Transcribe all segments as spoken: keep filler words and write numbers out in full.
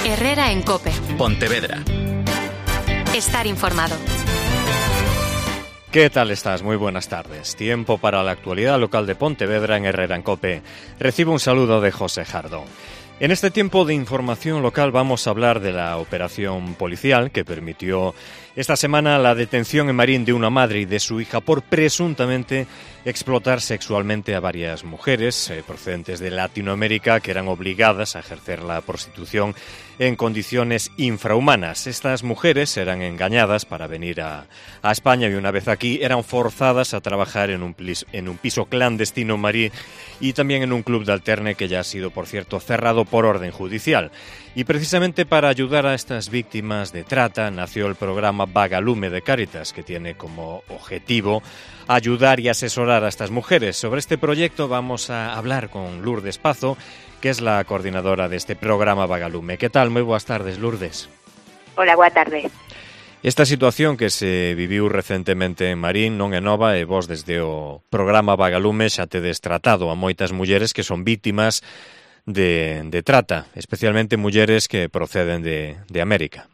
Herrera en COPE. Pontevedra. Estar informado. ¿Qué tal estás? Muy buenas tardes. Tiempo para la actualidad local de Pontevedra en Herrera en COPE. Recibo un saludo de José Jardón. En este tiempo de información local vamos a hablar de la operación policial que permitió esta semana la detención en Marín de una madre y de su hija por presuntamente explotar sexualmente a varias mujeres eh, procedentes de Latinoamérica que eran obligadas a ejercer la prostitución en condiciones infrahumanas. Estas mujeres eran engañadas para venir a, a España y una vez aquí eran forzadas a trabajar en un, plis, en un piso clandestino en Marín y también en un club de alterne que ya ha sido, por cierto, cerrado por orden judicial. Y precisamente para ayudar a estas víctimas de trata nació el programa Vagalume de Cáritas, que tiene como objetivo ayudar y asesorar a estas mujeres. Sobre este proyecto vamos a hablar con Lourdes Pazo, que es la coordinadora de este programa Vagalume. ¿Qué tal? Moi boas tardes, Lourdes. Hola, boa tarde. Esta situación que se viviu recentemente en Marín non é nova e vos desde o programa Vagalume xa tedes tratado a moitas mulleres que son vítimas de, de trata, especialmente mulleres que proceden de, de América.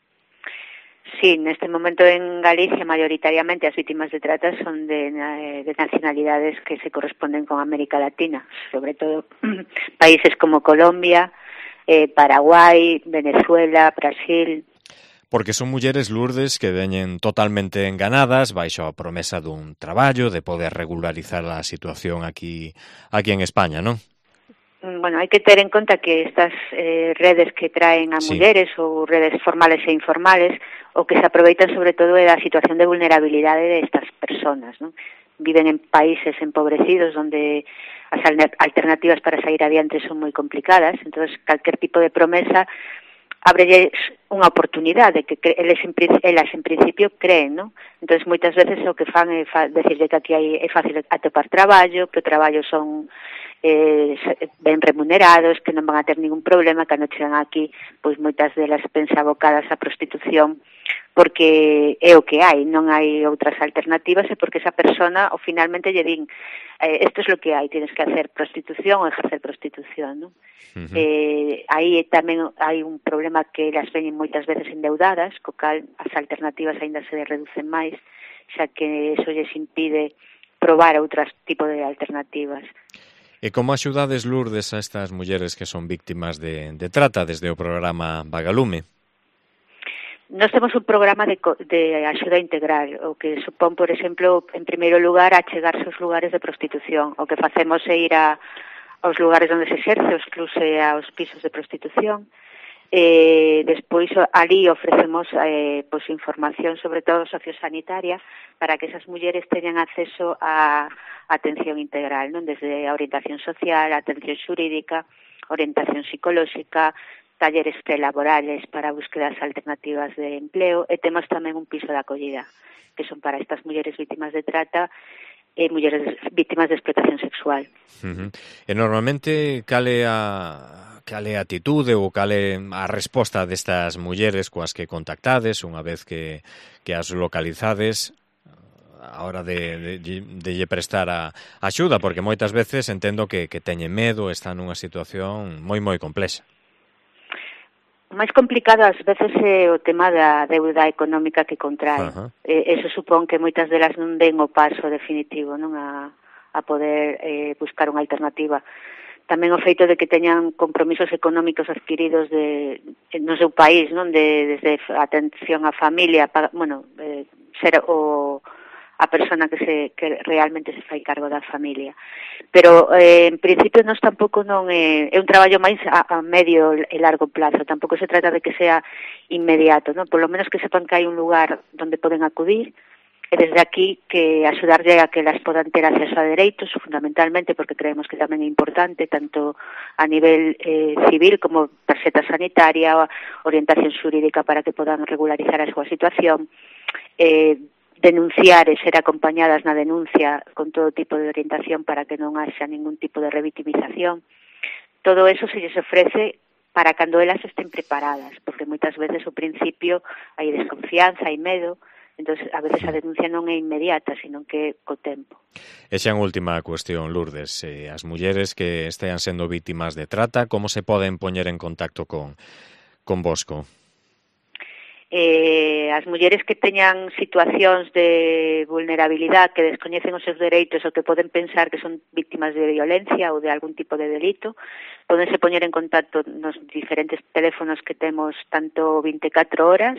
Sí, neste momento en Galicia maioritariamente as vítimas de trata son de, de nacionalidades que se corresponden con América Latina, sobre todo países como Colombia, eh, Paraguai, Venezuela, Brasil. Porque son mulleres, Lourdes, que veñen totalmente enganadas baixo a promesa dun traballo, de poder regularizar a situación aquí aquí en España, non? Bueno, hai que ter en conta que estas eh, redes que traen a sí. mulleres ou redes formales e informales o que se aproveitan sobre todo é da situación de vulnerabilidade destas personas, non? Viven en países empobrecidos onde as alternativas para sair adiante son moi complicadas, entonces calquer tipo de promesa ábrelles unha oportunidade que eles en, elas en principio creen, non? Entonces moitas veces o que fan é fa, decirle que aquí hai, é fácil atopar traballo, que o traballo son eh, ben remunerados, que non van a ter ningún problema, que non chegan aquí, pois moitas delas pensa abocadas á prostitución, porque é o que hai, non hai outras alternativas, e porque esa persona, ou finalmente lle din, eh, esto es lo que hai, tienes que hacer prostitución ou ejercer prostitución, non? Uh-huh. Eh, aí tamén hai un problema que elas veñen moitas veces endeudadas, co cal as alternativas aínda se reducen máis, xa que eso lles impide probar outros tipo de alternativas. E como axudades, Lourdes, a estas mulleres que son víctimas de, de trata desde o programa Vagalume? Nós temos un programa de, de axuda integral, o que supón, por exemplo, en primeiro lugar, achegarse aos lugares de prostitución. O que facemos é ir a, aos lugares onde se exerce, aos clubs e aos pisos de prostitución. Eh, despois, ali ofrecemos eh, pues, información, sobre todo sociosanitaria, para que esas mulleres teñan acceso a atención integral, non? Desde a orientación social, a atención xurídica, orientación psicolóxica, talleres prelaborales para búsquedas alternativas de empleo, e temos tamén un piso de acogida, que son para estas mulleres vítimas de trata e mulleres vítimas de explotación sexual. Uh-huh. E normalmente, cale a cale a atitude ou cale a resposta destas mulleres coas que contactades unha vez que, que as localizades a hora de, de, de lle prestar a axuda, porque moitas veces entendo que, que teñen medo, están nunha situación moi moi complexa. O máis complicado ás veces é o tema da deuda económica que contrae. Uh-huh. Eh, eso supón que moitas delas non den o paso definitivo, non a, a poder eh, buscar unha alternativa. Tamén o feito de que teñan compromisos económicos adquiridos de, no seu país, non, de, desde atención á familia, para, bueno, eh, ser o a persona que se que realmente se fai cargo da familia. Pero eh, en principio nós tampouco non é, é un traballo máis a, a medio e largo plazo, tampouco se trata de que sea inmediato, non? Por lo menos que sepan que hai un lugar onde poden acudir, e desde aquí que axudarlle a que las podan ter acceso a dereitos, fundamentalmente porque creemos que tamén é importante, tanto a nivel eh, civil como tarxeta sanitaria, orientación xurídica para que podan regularizar a súa situación, eh, denunciar e ser acompañadas na denuncia con todo tipo de orientación para que non haxa ningún tipo de revictimización. Todo eso se lles ofrece para cando elas estén preparadas, porque moitas veces ao principio hai desconfianza, hai medo, entón a veces a denuncia non é inmediata, sino que co tempo. E xa en última cuestión, Lourdes, eh, as mulleres que estean sendo vítimas de trata, como se poden poñer en contacto con con Bosco? Eh, as mulleres que teñan situacións de vulnerabilidade, que descoñecen os seus dereitos ou que poden pensar que son víctimas de violencia ou de algún tipo de delito, podense poñer en contacto nos diferentes teléfonos que temos, tanto vinte e catro horas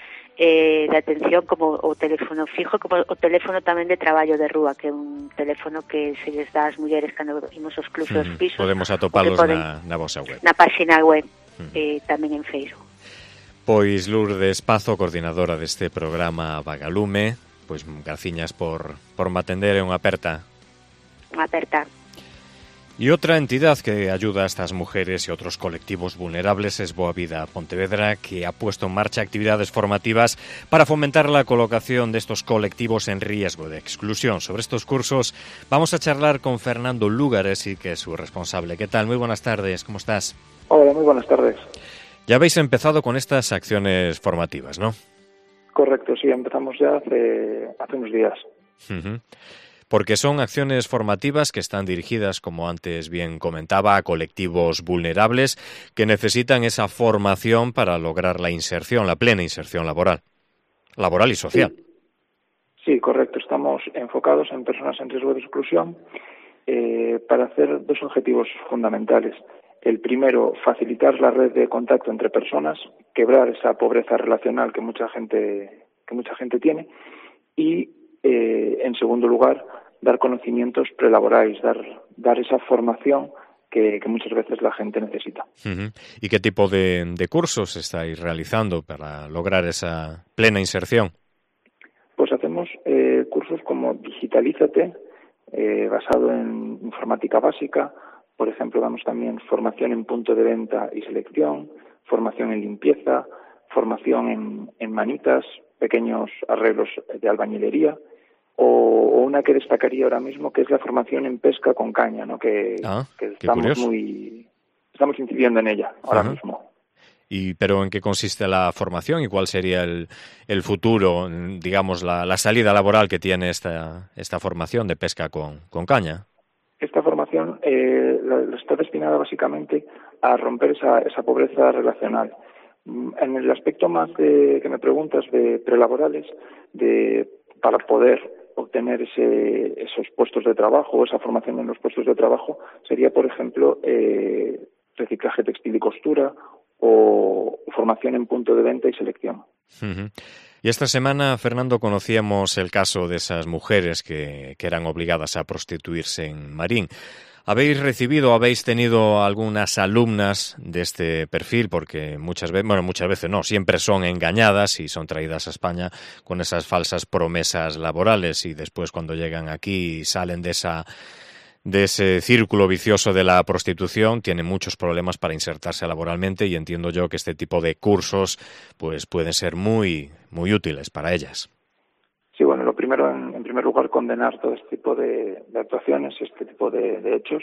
eh, de atención como o teléfono fijo, como o teléfono tamén de traballo de rúa, que é un teléfono que se les dá ás mulleres cando imos aos clubs dos Mm, pisos. podemos atopalos poden, na, na vosa web. Na página web, Mm. eh, tamén en Facebook. Pois Lourdes Pazo, coordinadora deste programa Vagalume, pois graciñas por, por me atender, é unha aperta. Unha aperta. E outra entidad que ayuda a estas mujeres e outros colectivos vulnerables es Boa Vida Pontevedra, que ha puesto en marcha actividades formativas para fomentar la colocación de estos colectivos en riesgo de exclusión. Sobre estos cursos vamos a charlar con Fernando Lugaresi, que es su responsable. ¿Qué tal? Muy buenas tardes, ¿cómo estás? Hola, muy buenas tardes. Ya habéis empezado con estas acciones formativas, ¿no? Correcto, sí, empezamos ya hace, hace unos días. Uh-huh. Porque son acciones formativas que están dirigidas, como antes bien comentaba, a colectivos vulnerables que necesitan esa formación para lograr la inserción, la plena inserción laboral, laboral y social. Sí, sí, correcto. Estamos enfocados en personas en riesgo de exclusión eh, para hacer dos objetivos fundamentales. El primero, facilitar la red de contacto entre personas, quebrar esa pobreza relacional que mucha gente que mucha gente tiene y, eh, en segundo lugar, dar conocimientos prelaborales, dar dar esa formación que, que muchas veces la gente necesita. Uh-huh. ¿Y qué tipo de, de cursos estáis realizando para lograr esa plena inserción? Pues hacemos eh, cursos como Digitalízate, eh, basado en informática básica. Por ejemplo, damos también formación en punto de venta y selección, formación en limpieza, formación en, en manitas, pequeños arreglos de albañilería, o, o una que destacaría ahora mismo, que es la formación en pesca con caña, ¿no? Que, ah, que estamos muy estamos incidiendo en ella ahora uh-huh. mismo. ¿Y pero en qué consiste la formación y cuál sería el, el futuro, digamos, la, la salida laboral que tiene esta, esta formación de pesca con, con caña? Esta formación eh, está destinada básicamente a romper esa, esa pobreza relacional. En el aspecto más de, que me preguntas de prelaborales, de para poder obtener ese, esos puestos de trabajo, esa formación en los puestos de trabajo, sería, por ejemplo, eh, reciclaje textil y costura o formación en punto de venta y selección. Uh-huh. Y esta semana, Fernando, conocíamos el caso de esas mujeres que, que eran obligadas a prostituirse en Marín. ¿Habéis recibido, habéis tenido algunas alumnas de este perfil? Porque muchas veces, bueno, muchas veces no, siempre son engañadas y son traídas a España con esas falsas promesas laborales y después cuando llegan aquí salen de esa de ese círculo vicioso de la prostitución, tienen muchos problemas para insertarse laboralmente y entiendo yo que este tipo de cursos pues pueden ser muy muy útiles para ellas. Sí, bueno, lo primero, en, en primer lugar, condenar todo este tipo de, de actuaciones, este tipo de, de hechos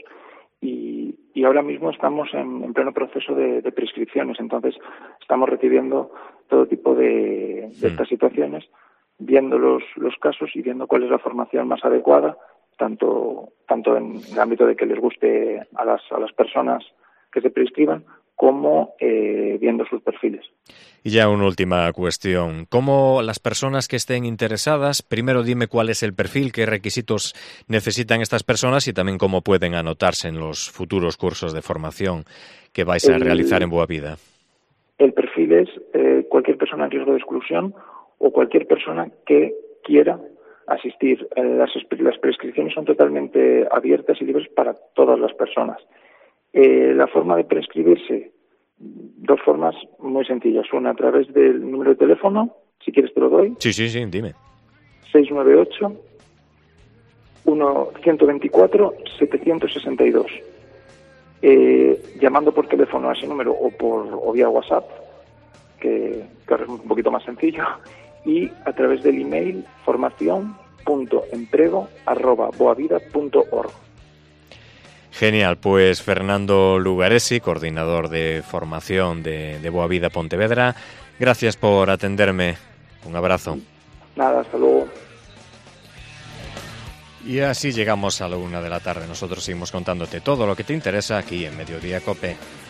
y, y ahora mismo estamos en, en pleno proceso de, de prescripciones, entonces estamos recibiendo todo tipo de, de estas situaciones, viendo los, los casos y viendo cuál es la formación más adecuada, tanto tanto en el ámbito de que les guste a las a las personas que se prescriban, como eh, viendo sus perfiles. Y ya una última cuestión. ¿Cómo las personas que estén interesadas, primero dime cuál es el perfil, qué requisitos necesitan estas personas y también cómo pueden anotarse en los futuros cursos de formación que vais a el, realizar en Boa Vida? El perfil es eh, cualquier persona en riesgo de exclusión o cualquier persona que quiera asistir. Las, las prescripciones son totalmente abiertas y libres para todas las personas. Eh, la forma de prescribirse, dos formas muy sencillas. Una a través del número de teléfono, si quieres te lo doy. Sí, sí, sí, dime. seis nueve ocho, uno uno dos, siete seis dos. Eh, llamando por teléfono a ese número o por o vía WhatsApp, que, que ahora es un poquito más sencillo, y a través del email formación punto emprego arroba boavida punto org. Genial, pues Fernando Lugaresi, coordinador de formación de, de Boa Vida Pontevedra, gracias por atenderme. Un abrazo. Nada, hasta luego. Y así llegamos a la una de la tarde. Nosotros seguimos contándote todo lo que te interesa aquí en Mediodía COPE.